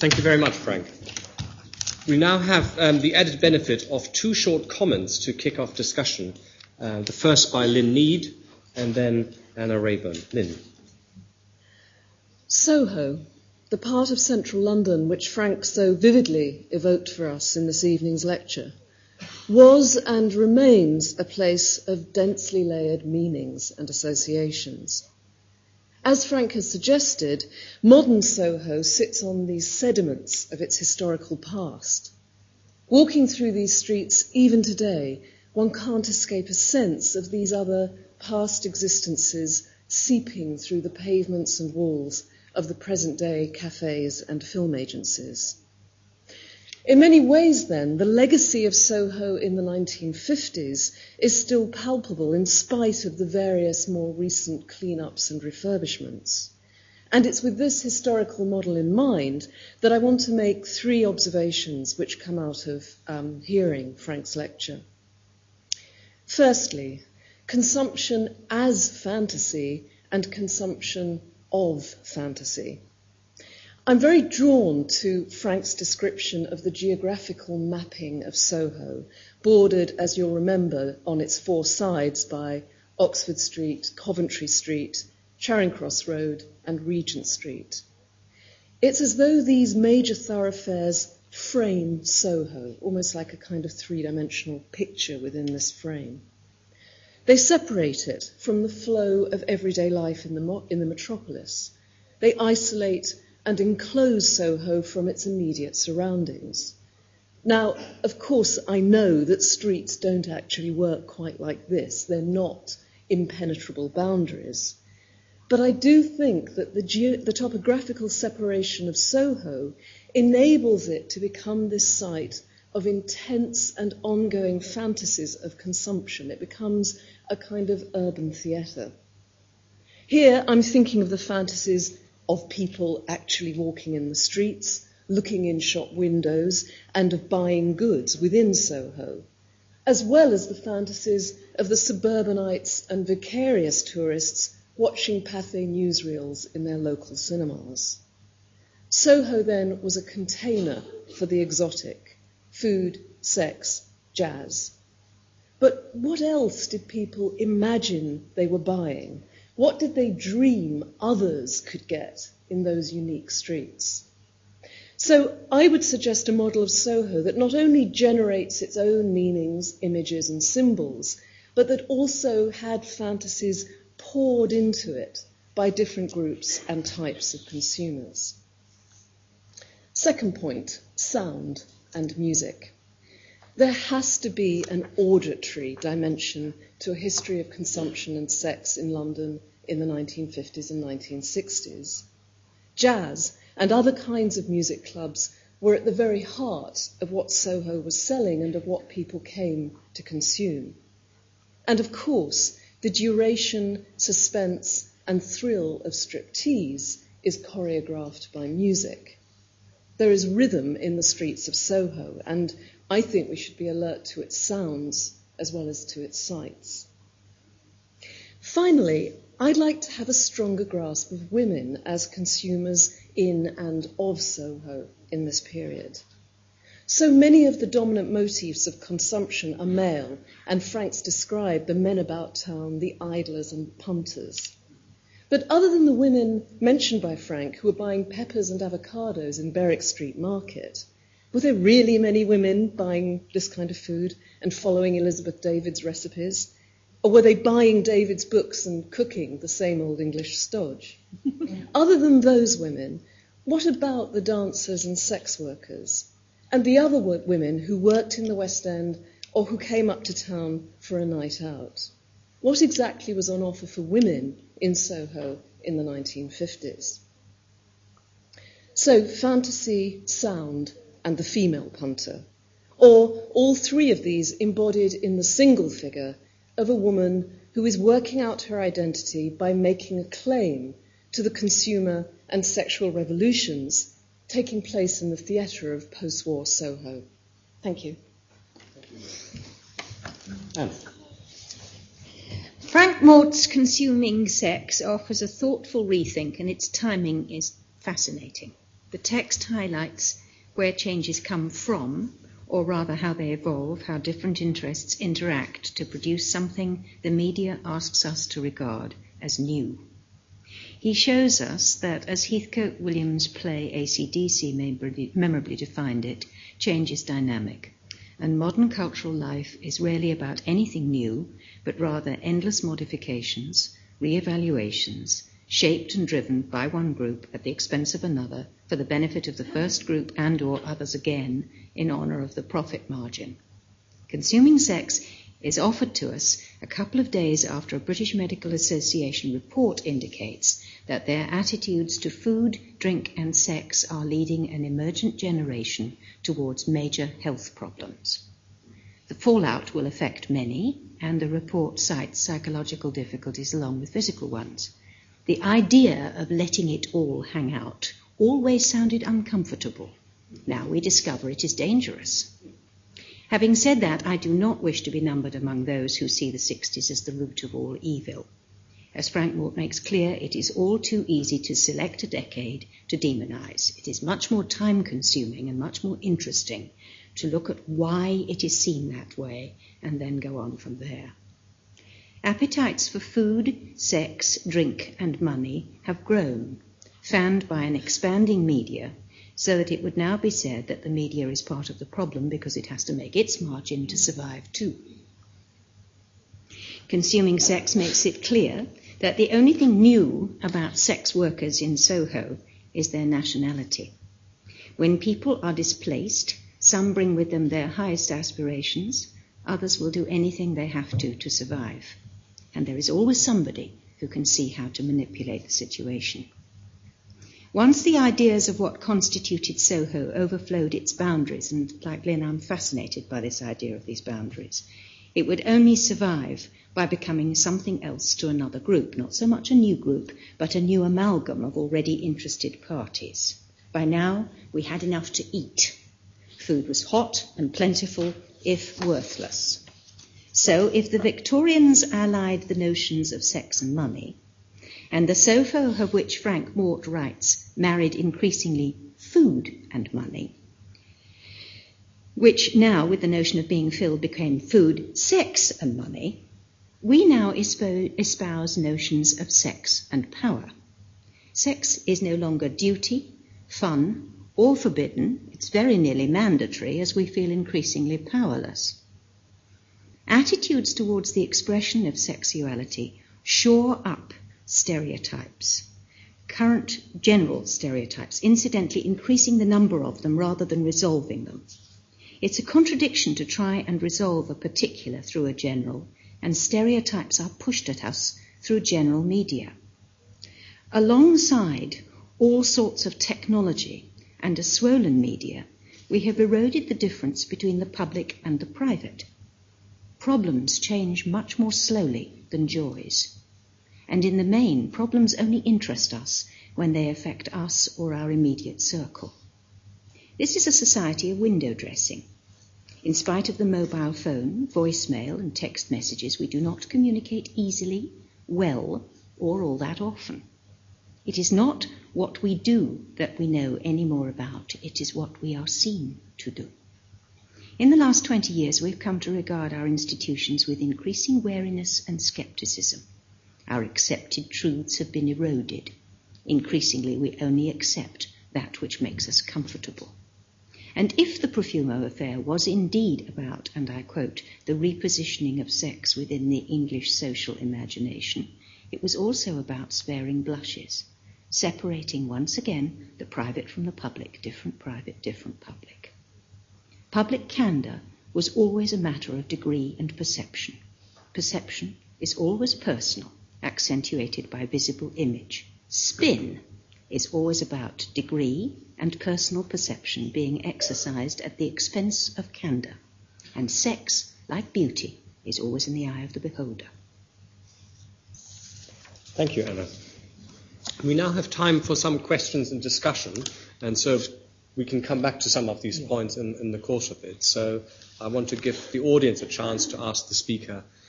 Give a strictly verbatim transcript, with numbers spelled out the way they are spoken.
Thank you very much, Frank. We now have um, the added benefit of two short comments to kick off discussion. Uh, the first by Lynn Need and then Anna Rayburn. Lynn. Soho, the part of central London which Frank so vividly evoked for us in this evening's lecture, was and remains a place of densely layered meanings and associations. As Frank has suggested, modern Soho sits on these sediments of its historical past. Walking through these streets even today, one can't escape a sense of these other past existences seeping through the pavements and walls of the present-day cafes and film agencies. In many ways, then, the legacy of Soho in the nineteen fifties is still palpable in spite of the various more recent clean-ups and refurbishments. And it's with this historical model in mind that I want to make three observations which come out of um, hearing Frank's lecture. Firstly, consumption as fantasy and consumption of fantasy. I'm very drawn to Frank's description of the geographical mapping of Soho, bordered, as you'll remember, on its four sides by Oxford Street, Coventry Street, Charing Cross Road, and Regent Street. It's as though these major thoroughfares frame Soho, almost like a kind of three-dimensional picture within this frame. They separate it from the flow of everyday life in the, mo- in the metropolis. They isolate and enclose Soho from its immediate surroundings. Now, of course, I know that streets don't actually work quite like this. They're not impenetrable boundaries. But I do think that the, ge- the topographical separation of Soho enables it to become this site of intense and ongoing fantasies of consumption. It becomes a kind of urban theatre. Here, I'm thinking of the fantasies of people actually walking in the streets, looking in shop windows, and of buying goods within Soho, as well as the fantasies of the suburbanites and vicarious tourists watching Pathé newsreels in their local cinemas. Soho, then, was a container for the exotic: food, sex, jazz. But what else did people imagine they were buying? What did they dream others could get in those unique streets? So I would suggest a model of Soho that not only generates its own meanings, images, and symbols, but that also had fantasies poured into it by different groups and types of consumers. Second point, sound and music. There has to be an auditory dimension to a history of consumption and sex in London in the nineteen fifties and nineteen sixties. Jazz and other kinds of music clubs were at the very heart of what Soho was selling and of what people came to consume. And of course, the duration, suspense, and thrill of striptease is choreographed by music. There is rhythm in the streets of Soho, and I think we should be alert to its sounds as well as to its sights. Finally, I'd like to have a stronger grasp of women as consumers in and of Soho in this period. So many of the dominant motifs of consumption are male, and Frank's described the men about town, the idlers and punters. But other than the women mentioned by Frank who were buying peppers and avocados in Berwick Street Market, were there really many women buying this kind of food and following Elizabeth David's recipes? Or were they buying David's books and cooking the same old English stodge? Other than those women, what about the dancers and sex workers? And the other women who worked in the West End or who came up to town for a night out? What exactly was on offer for women in Soho in the nineteen fifties? So, fantasy, sound, and the female punter, or all three of these embodied in the single figure of a woman who is working out her identity by making a claim to the consumer and sexual revolutions taking place in the theatre of post-war Soho. Thank you. Anne. Frank Mort's Consuming Sex offers a thoughtful rethink, and its timing is fascinating. The text highlights where changes come from, or rather how they evolve, how different interests interact to produce something the media asks us to regard as new. He shows us that, as Heathcote Williams' play A C D C memorably defined it, change is dynamic, and modern cultural life is rarely about anything new, but rather endless modifications, re-evaluations, shaped and driven by one group at the expense of another for the benefit of the first group and or others again in honour of the profit margin. Consuming sex is offered to us a couple of days after a British Medical Association report indicates that their attitudes to food, drink and sex are leading an emergent generation towards major health problems. The fallout will affect many, and the report cites psychological difficulties along with physical ones. The idea of letting it all hang out always sounded uncomfortable. Now we discover it is dangerous. Having said that, I do not wish to be numbered among those who see the sixties as the root of all evil. As Frank Mort makes clear, it is all too easy to select a decade to demonize. It is much more time-consuming and much more interesting to look at why it is seen that way and then go on from there. Appetites for food, sex, drink and money have grown, fanned by an expanding media, so that it would now be said that the media is part of the problem because it has to make its margin to survive too. Consuming sex makes it clear that the only thing new about sex workers in Soho is their nationality. When people are displaced, some bring with them their highest aspirations, others will do anything they have to to survive. And there is always somebody who can see how to manipulate the situation. Once the ideas of what constituted Soho overflowed its boundaries, and like Lynn, I'm fascinated by this idea of these boundaries, it would only survive by becoming something else to another group, not so much a new group, but a new amalgam of already interested parties. By now, we had enough to eat. Food was hot and plentiful, if worthless. So if the Victorians allied the notions of sex and money, and the Soho of which Frank Mort writes married increasingly food and money, which now, with the notion of being filled, became food, sex and money, we now espouse notions of sex and power. Sex is no longer duty, fun, or forbidden. It's very nearly mandatory as we feel increasingly powerless. Attitudes towards the expression of sexuality shore up stereotypes, current general stereotypes, incidentally increasing the number of them rather than resolving them. It's a contradiction to try and resolve a particular through a general, and stereotypes are pushed at us through general media. Alongside all sorts of technology and a swollen media, we have eroded the difference between the public and the private. Problems change much more slowly than joys. And in the main, problems only interest us when they affect us or our immediate circle. This is a society of window dressing. In spite of the mobile phone, voicemail and text messages, we do not communicate easily, well, or all that often. It is not what we do that we know any more about. It is what we are seen to do. In the last twenty years, we've come to regard our institutions with increasing wariness and scepticism. Our accepted truths have been eroded. Increasingly, we only accept that which makes us comfortable. And if the Profumo affair was indeed about, and I quote, the repositioning of sex within the English social imagination, it was also about sparing blushes, separating once again the private from the public, different private, different public. Public candour was always a matter of degree and perception. Perception is always personal, accentuated by visible image. Spin is always about degree and personal perception being exercised at the expense of candour. And sex, like beauty, is always in the eye of the beholder. Thank you, Anna. We now have time for some questions and discussion, and so we can come back to some of these points in, in the course of it. So I want to give the audience a chance to ask the speaker